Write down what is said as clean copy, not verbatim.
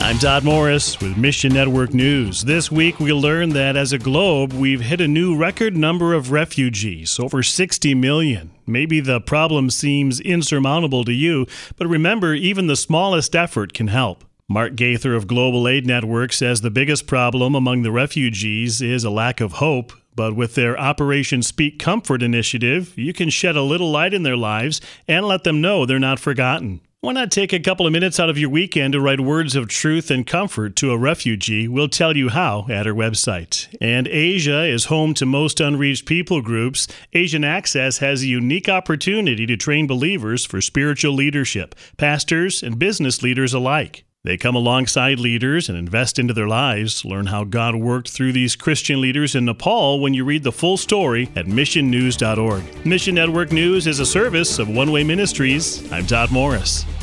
I'm Todd Morris with Mission Network News. This week we learned that as a globe, we've hit a new record number of refugees, over 60 million. Maybe the problem seems insurmountable to you, but remember, even the smallest effort can help. Mark Gaither of Global Aid Network says the biggest problem among the refugees is a lack of hope. But with their Operation Speak Comfort initiative, you can shed a little light in their lives and let them know they're not forgotten. Why not take a couple of minutes out of your weekend to write words of truth and comfort to a refugee? We'll tell you how at our website. And Asia is home to most unreached people groups. Asian Access has a unique opportunity to train believers for spiritual leadership, pastors and business leaders alike. They come alongside leaders and invest into their lives. Learn how God worked through these Christian leaders in Nepal when you read the full story at missionnews.org. Mission Network News is a service of One Way Ministries. I'm Todd Morris.